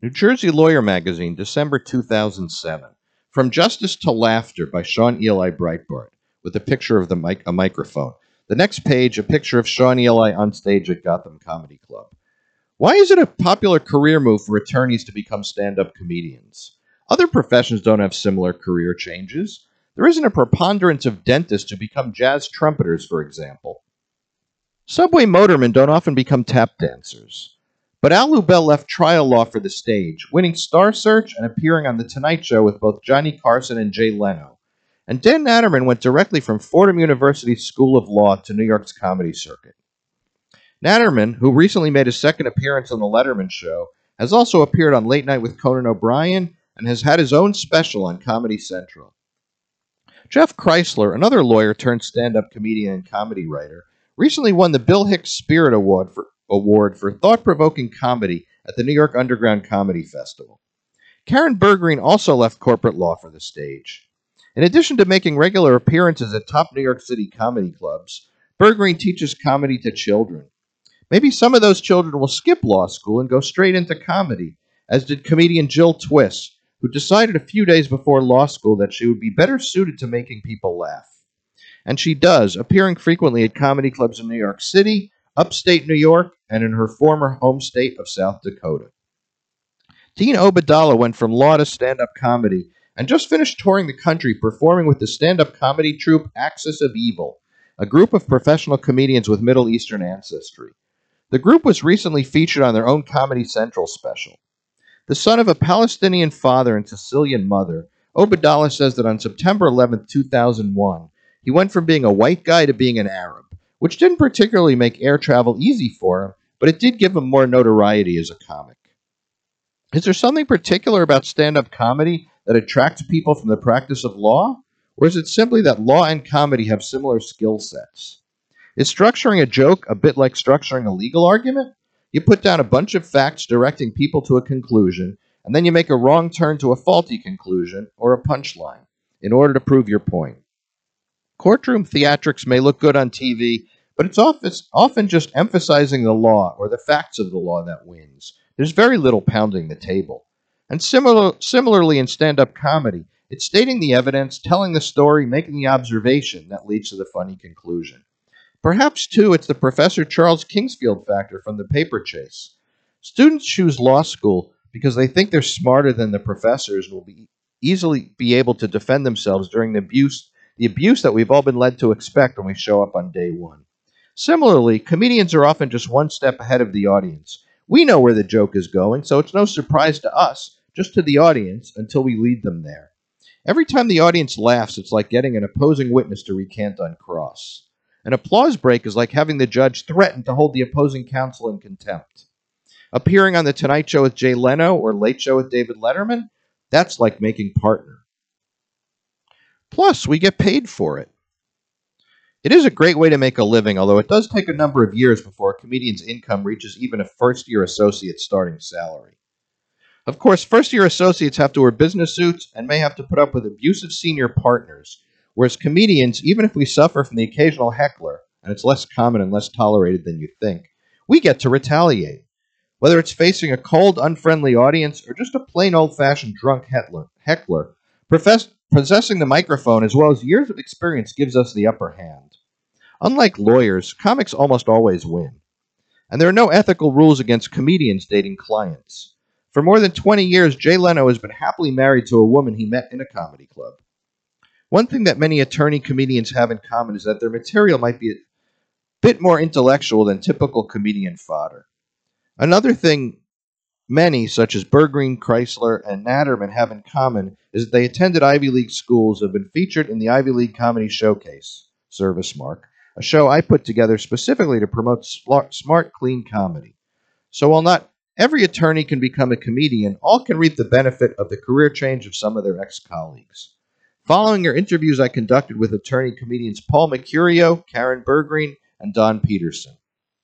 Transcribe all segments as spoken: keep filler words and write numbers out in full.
New Jersey Lawyer Magazine, December two thousand seven. From Justice to Laughter by Sean Eli Breitbart, with a picture of the mic- a microphone. The next page, a picture of Sean Eli on stage at Gotham Comedy Club. Why is it a popular career move for attorneys to become stand-up comedians? Other professions don't have similar career changes. There isn't a preponderance of dentists who become jazz trumpeters, for example. Subway motormen don't often become tap dancers. But Al Lubell left trial law for the stage, winning Star Search and appearing on The Tonight Show with both Johnny Carson and Jay Leno. And Dan Natterman went directly from Fordham University's School of Law to New York's comedy circuit. Natterman, who recently made his second appearance on The Letterman Show, has also appeared on Late Night with Conan O'Brien and has had his own special on Comedy Central. Jeff Chrysler, another lawyer turned stand-up comedian and comedy writer, recently won the Bill Hicks Spirit Award for, Award for thought-provoking comedy at the New York Underground Comedy Festival. Karen Bergreen also left corporate law for the stage. In addition to making regular appearances at top New York City comedy clubs, Bergreen teaches comedy to children. Maybe some of those children will skip law school and go straight into comedy, as did comedian Jill Twiss, who decided a few days before law school that she would be better suited to making people laugh. And she does, appearing frequently at comedy clubs in New York City, upstate New York, and in her former home state of South Dakota. Dean Obeidallah went from law to stand-up comedy and just finished touring the country performing with the stand-up comedy troupe Axis of Evil, a group of professional comedians with Middle Eastern ancestry. The group was recently featured on their own Comedy Central special. The son of a Palestinian father and Sicilian mother, Obeidallah says that on September eleventh, two thousand one, he went from being a white guy to being an Arab, which didn't particularly make air travel easy for him, but it did give him more notoriety as a comic. Is there something particular about stand-up comedy that attracts people from the practice of law? Or is it simply that law and comedy have similar skill sets? Is structuring a joke a bit like structuring a legal argument? You put down a bunch of facts directing people to a conclusion, and then you make a wrong turn to a faulty conclusion or a punchline in order to prove your point. Courtroom theatrics may look good on T V, but it's often just emphasizing the law or the facts of the law that wins. There's very little pounding the table. And similar, similarly in stand-up comedy, it's stating the evidence, telling the story, making the observation that leads to the funny conclusion. Perhaps, too, it's the Professor Charles Kingsfield factor from The Paper Chase. Students choose law school because they think they're smarter than the professors and will be easily be able to defend themselves during the abuse, the abuse that we've all been led to expect when we show up on day one. Similarly, comedians are often just one step ahead of the audience. We know where the joke is going, so it's no surprise to us, just to the audience, until we lead them there. Every time the audience laughs, it's like getting an opposing witness to recant on cross. An applause break is like having the judge threaten to hold the opposing counsel in contempt. Appearing on The Tonight Show with Jay Leno or Late Show with David Letterman, that's like making partner. Plus, we get paid for it. It is a great way to make a living, although it does take a number of years before a comedian's income reaches even a first-year associate's starting salary. Of course, first-year associates have to wear business suits and may have to put up with abusive senior partners, whereas comedians, even if we suffer from the occasional heckler, and it's less common and less tolerated than you think, we get to retaliate. Whether it's facing a cold, unfriendly audience or just a plain old-fashioned drunk heckler, heckler profess, possessing the microphone as well as years of experience gives us the upper hand. Unlike lawyers, comics almost always win. And there are no ethical rules against comedians dating clients. For more than twenty years, Jay Leno has been happily married to a woman he met in a comedy club. One thing that many attorney comedians have in common is that their material might be a bit more intellectual than typical comedian fodder. Another thing many, such as Bergreen, Chrysler, and Natterman, have in common is that they attended Ivy League schools and have been featured in the Ivy League Comedy Showcase, Service Mark, a show I put together specifically to promote smart, clean comedy. So while not every attorney can become a comedian, all can reap the benefit of the career change of some of their ex-colleagues. Following your interviews I conducted with attorney comedians Paul Mercurio, Karen Bergreen, and Don Peterson.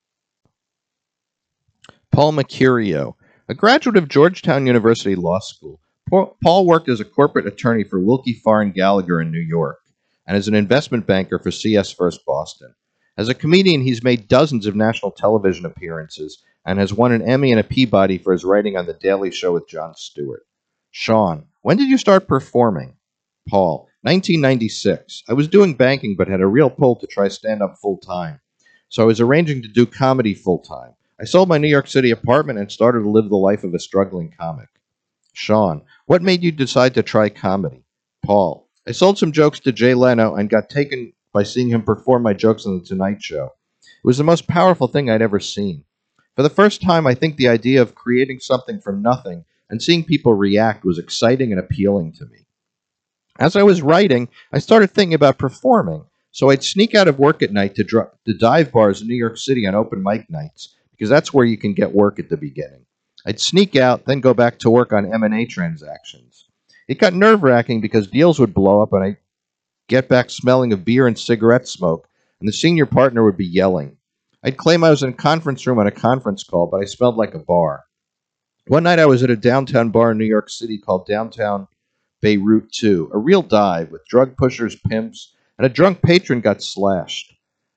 Paul Mercurio. A graduate of Georgetown University Law School, Paul worked as a corporate attorney for Wilkie Farr and Gallagher in New York, and as an investment banker for C S First Boston. As a comedian, he's made dozens of national television appearances and has won an Emmy and a Peabody for his writing on The Daily Show with Jon Stewart. Sean, when did you start performing? Paul, nineteen ninety-six. I was doing banking but had a real pull to try stand-up full-time. So I was arranging to do comedy full-time. I sold my New York City apartment and started to live the life of a struggling comic. Sean, what made you decide to try comedy? Paul, I sold some jokes to Jay Leno and got taken by seeing him perform my jokes on The Tonight Show. It was the most powerful thing I'd ever seen. For the first time, I think the idea of creating something from nothing and seeing people react was exciting and appealing to me. As I was writing, I started thinking about performing, so I'd sneak out of work at night to, dr- to dive bars in New York City on open mic nights, because that's where you can get work at the beginning. I'd sneak out, then go back to work on M and A transactions. It got nerve-wracking because deals would blow up and I'd get back smelling of beer and cigarette smoke, and the senior partner would be yelling. I'd claim I was in a conference room on a conference call, but I smelled like a bar. One night I was at a downtown bar in New York City called Downtown Beirut two, a real dive with drug pushers, pimps, and a drunk patron got slashed.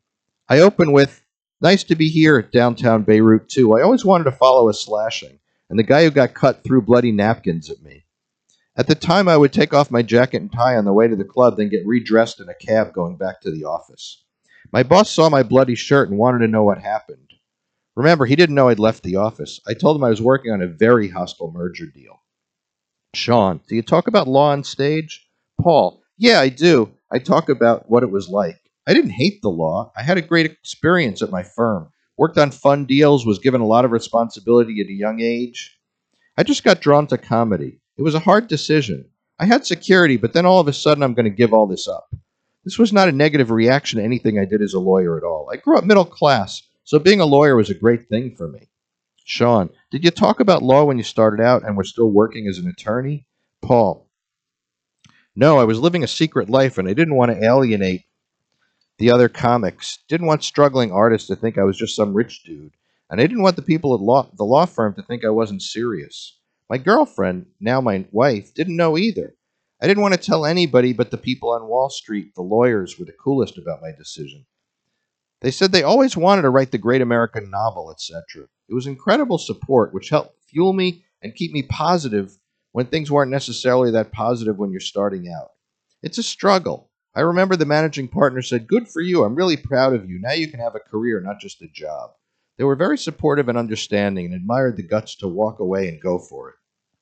I opened with, nice to be here at Downtown Beirut two. I always wanted to follow a slashing, and the guy who got cut threw bloody napkins at me. At the time, I would take off my jacket and tie on the way to the club, then get redressed in a cab going back to the office. My boss saw my bloody shirt and wanted to know what happened. Remember, he didn't know I'd left the office. I told him I was working on a very hostile merger deal. Sean, do you talk about law on stage? Paul, yeah, I do. I talk about what it was like. I didn't hate the law. I had a great experience at my firm. Worked on fun deals, was given a lot of responsibility at a young age. I just got drawn to comedy. It was a hard decision. I had security, but then all of a sudden I'm going to give all this up. This was not a negative reaction to anything I did as a lawyer at all. I grew up middle class, so being a lawyer was a great thing for me. Sean, did you talk about law when you started out and were still working as an attorney? Paul, no, I was living a secret life and I didn't want to alienate the other comics. Didn't want struggling artists to think I was just some rich dude. And I didn't want the people at law, the law firm to think I wasn't serious. My girlfriend, now my wife, didn't know either. I didn't want to tell anybody but the people on Wall Street. The lawyers were the coolest about my decision. They said they always wanted to write the great American novel, et cetera. It was incredible support, which helped fuel me and keep me positive when things weren't necessarily that positive when you're starting out. It's a struggle. I remember the managing partner said, good for you. I'm really proud of you. Now you can have a career, not just a job. They were very supportive and understanding and admired the guts to walk away and go for it.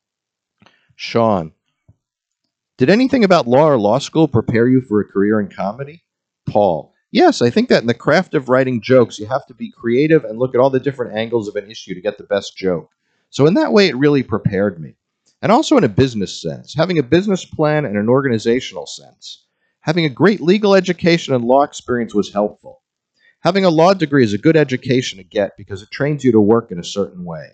Sean, did anything about law or law school prepare you for a career in comedy? Paul, yes, I think that in the craft of writing jokes, you have to be creative and look at all the different angles of an issue to get the best joke. So in that way, it really prepared me. And also in a business sense, having a business plan and an organizational sense. Having a great legal education and law experience was helpful. Having a law degree is a good education to get because it trains you to work in a certain way.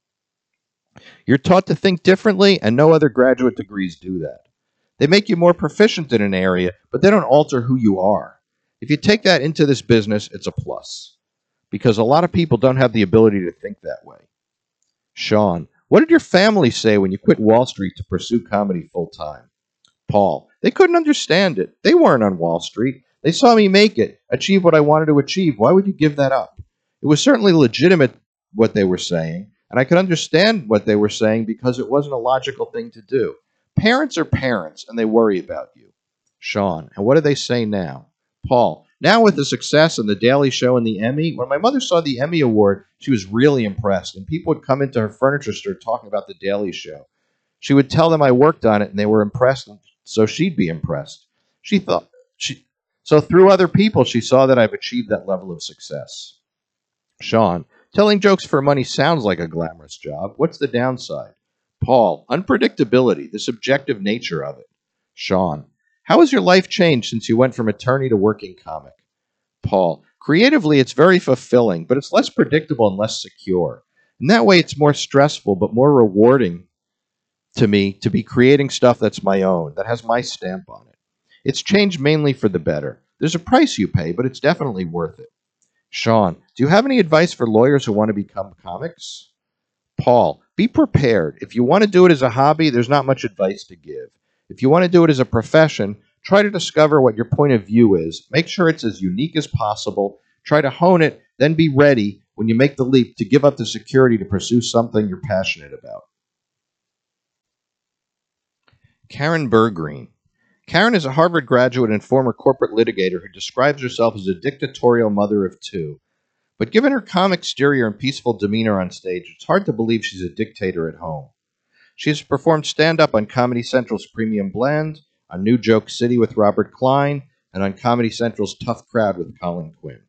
You're taught to think differently, and no other graduate degrees do that. They make you more proficient in an area, but they don't alter who you are. If you take that into this business, it's a plus, because a lot of people don't have the ability to think that way. Sean, what did your family say when you quit Wall Street to pursue comedy full-time? Paul, they couldn't understand it. They weren't on Wall Street. They saw me make it, achieve what I wanted to achieve. Why would you give that up? It was certainly legitimate what they were saying, and I could understand what they were saying because it wasn't a logical thing to do. Parents are parents, and they worry about you. Sean, and what do they say now? Paul, now with the success and The Daily Show and the Emmy, when my mother saw the Emmy Award, she was really impressed, and people would come into her furniture store talking about The Daily Show. She would tell them I worked on it, and they were impressed, so she'd be impressed. She thought she so through other people, she saw that I've achieved that level of success. Sean, telling jokes for money sounds like a glamorous job. What's the downside? Paul, unpredictability, the subjective nature of it. Sean, how has your life changed since you went from attorney to working comic? Paul, creatively, it's very fulfilling, but it's less predictable and less secure. In that way, it's more stressful, but more rewarding to me to be creating stuff that's my own, that has my stamp on it. It's changed mainly for the better. There's a price you pay, but it's definitely worth it. Sean, do you have any advice for lawyers who want to become comics? Paul, be prepared. If you want to do it as a hobby, there's not much advice to give. If you want to do it as a profession, try to discover what your point of view is. Make sure it's as unique as possible. Try to hone it, then be ready when you make the leap to give up the security to pursue something you're passionate about? Karen Bergreen. Karen is a Harvard graduate and former corporate litigator who describes herself as a dictatorial mother of two. But given her calm exterior and peaceful demeanor on stage, it's hard to believe she's a dictator at home. She has performed stand-up on Comedy Central's Premium Blend, on New Joke City with Robert Klein, and on Comedy Central's Tough Crowd with Colin Quinn.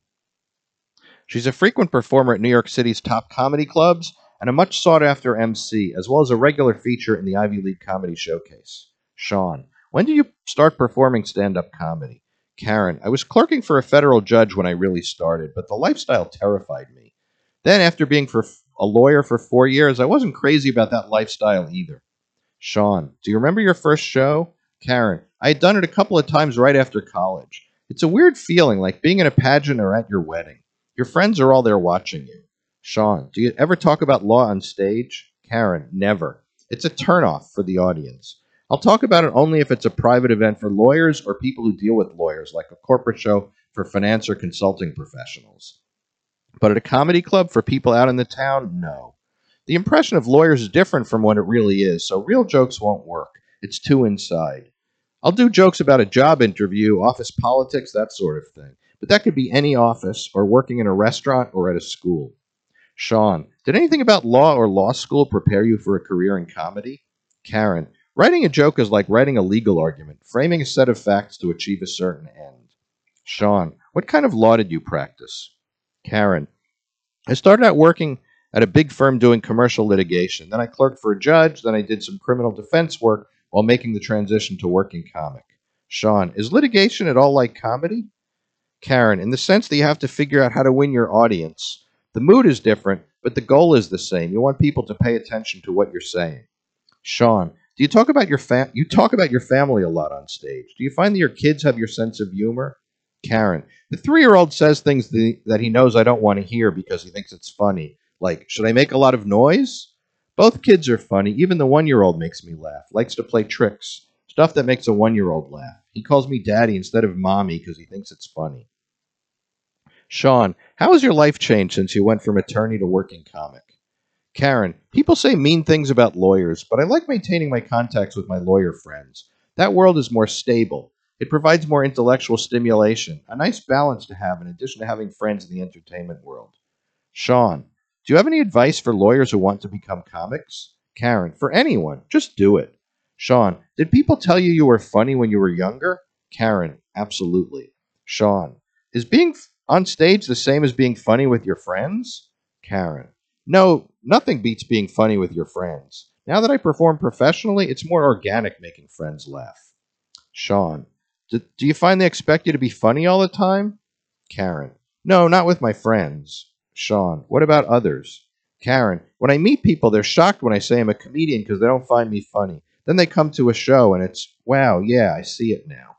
She's a frequent performer at New York City's top comedy clubs and a much sought-after M C, as well as a regular feature in the Ivy League Comedy Showcase. Sean, when did you start performing stand-up comedy? Karen, I was clerking for a federal judge when I really started, but the lifestyle terrified me. Then, after being for a lawyer for four years, I wasn't crazy about that lifestyle either. Sean, do you remember your first show? Karen, I had done it a couple of times right after college. It's a weird feeling, like being in a pageant or at your wedding. Your friends are all there watching you. Sean, do you ever talk about law on stage? Karen, never. It's a turnoff for the audience. I'll talk about it only if it's a private event for lawyers or people who deal with lawyers, like a corporate show for finance or consulting professionals. But at a comedy club for people out in the town, no. The impression of lawyers is different from what it really is, so real jokes won't work. It's too inside. I'll do jokes about a job interview, office politics, that sort of thing. But that could be any office, or working in a restaurant, or at a school. Sean, did anything about law or law school prepare you for a career in comedy? Karen, writing a joke is like writing a legal argument, framing a set of facts to achieve a certain end. Sean, what kind of law did you practice? Karen, I started out working at a big firm doing commercial litigation. Then I clerked for a judge. Then I did some criminal defense work while making the transition to working comic. Sean, is litigation at all like comedy? Karen, in the sense that you have to figure out how to win your audience. The mood is different, but the goal is the same. You want people to pay attention to what you're saying. Sean, do you talk about your fa- you talk about your family a lot on stage? Do you find that your kids have your sense of humor? Karen, the three-year-old says things that, that he knows I don't want to hear because he thinks it's funny. Like, should I make a lot of noise? Both kids are funny. Even the one-year-old makes me laugh, likes to play tricks, stuff that makes a one-year-old laugh. He calls me daddy instead of mommy because he thinks it's funny. Sean, how has your life changed since you went from attorney to working comic? Karen, people say mean things about lawyers, but I like maintaining my contacts with my lawyer friends. That world is more stable. It provides more intellectual stimulation, a nice balance to have in addition to having friends in the entertainment world. Sean, do you have any advice for lawyers who want to become comics? Karen, for anyone, just do it. Sean, did people tell you you were funny when you were younger? Karen, absolutely. Sean, is being on stage the same as being funny with your friends? Karen, no, nothing beats being funny with your friends. Now that I perform professionally, it's more organic making friends laugh. Sean, do, do you find they expect you to be funny all the time? Karen, no, not with my friends. Sean, what about others? Karen, when I meet people, they're shocked when I say I'm a comedian because they don't find me funny. Then they come to a show and it's, wow, yeah, I see it now.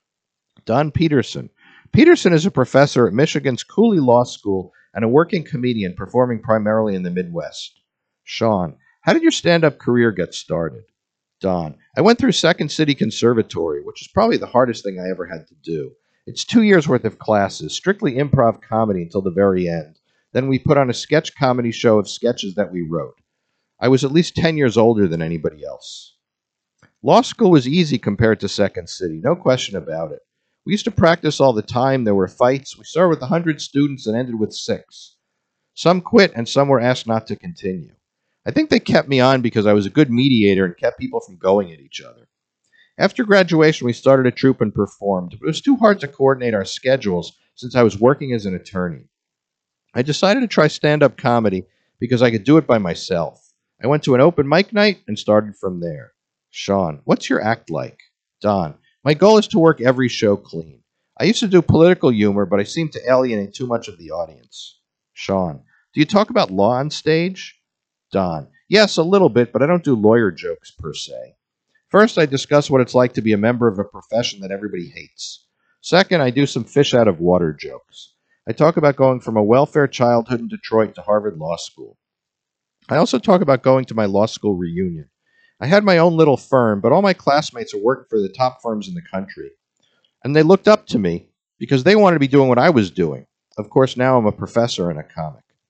Don Peterson. Peterson is a professor at Michigan's Cooley Law School and a working comedian performing primarily in the Midwest. Sean, how did your stand-up career get started? Don, I went through Second City Conservatory, which is probably the hardest thing I ever had to do. It's two years worth of classes, strictly improv comedy until the very end. Then we put on a sketch comedy show of sketches that we wrote. I was at least ten years older than anybody else. Law school was easy compared to Second City, no question about it. We used to practice all the time. There were fights. We started with one hundred students and ended with six. Some quit and some were asked not to continue. I think they kept me on because I was a good mediator and kept people from going at each other. After graduation, we started a troupe and performed, but it was too hard to coordinate our schedules since I was working as an attorney. I decided to try stand-up comedy because I could do it by myself. I went to an open mic night and started from there. Sean, what's your act like? Don, my goal is to work every show clean. I used to do political humor, but I seem to alienate too much of the audience. Sean, do you talk about law on stage? Don, yes, a little bit, but I don't do lawyer jokes per se. First, I discuss what it's like to be a member of a profession that everybody hates. Second, I do some fish out of water jokes. I talk about going from a welfare childhood in Detroit to Harvard Law School. I also talk about going to my law school reunion. I had my own little firm, but all my classmates are working for the top firms in the country. And they looked up to me because they wanted to be doing what I was doing. Of course, now I'm a professor and a comic.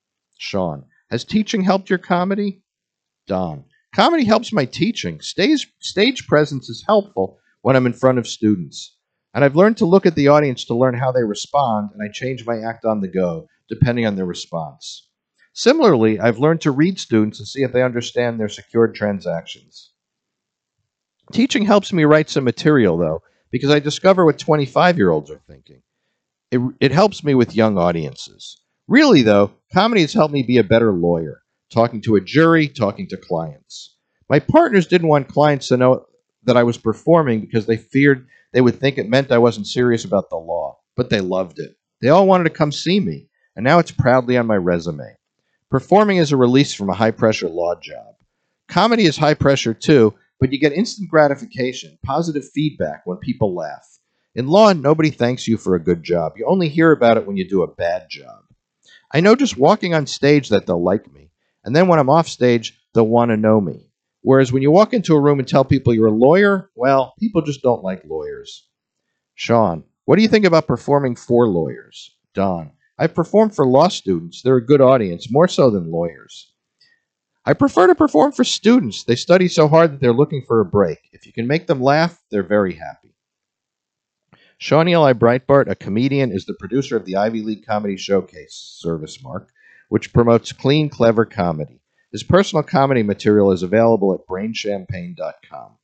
Sean, has teaching helped your comedy? Don, comedy helps my teaching. Stage, stage presence is helpful when I'm in front of students. And I've learned to look at the audience to learn how they respond, and I change my act on the go, depending on their response. Similarly, I've learned to read students and see if they understand their secured transactions. Teaching helps me write some material, though, because I discover what twenty-five-year-olds are thinking. It, it helps me with young audiences. Really, though, comedy has helped me be a better lawyer, talking to a jury, talking to clients. My partners didn't want clients to know that I was performing because they feared they would think it meant I wasn't serious about the law, but they loved it. They all wanted to come see me, and now it's proudly on my resume. Performing is a release from a high-pressure law job. Comedy is high pressure, too, but you get instant gratification, positive feedback when people laugh. In law, nobody thanks you for a good job. You only hear about it when you do a bad job. I know just walking on stage that they'll like me, and then when I'm off stage, they'll want to know me. Whereas when you walk into a room and tell people you're a lawyer, well, people just don't like lawyers. Sean, what do you think about performing for lawyers? Don, I've performed for law students. They're a good audience, more so than lawyers. I prefer to perform for students. They study so hard that they're looking for a break. If you can make them laugh, they're very happy. Sean Eli Breitbart, a comedian, is the producer of the Ivy League Comedy Showcase, Service Mark, which promotes clean, clever comedy. His personal comedy material is available at brain champagne dot com.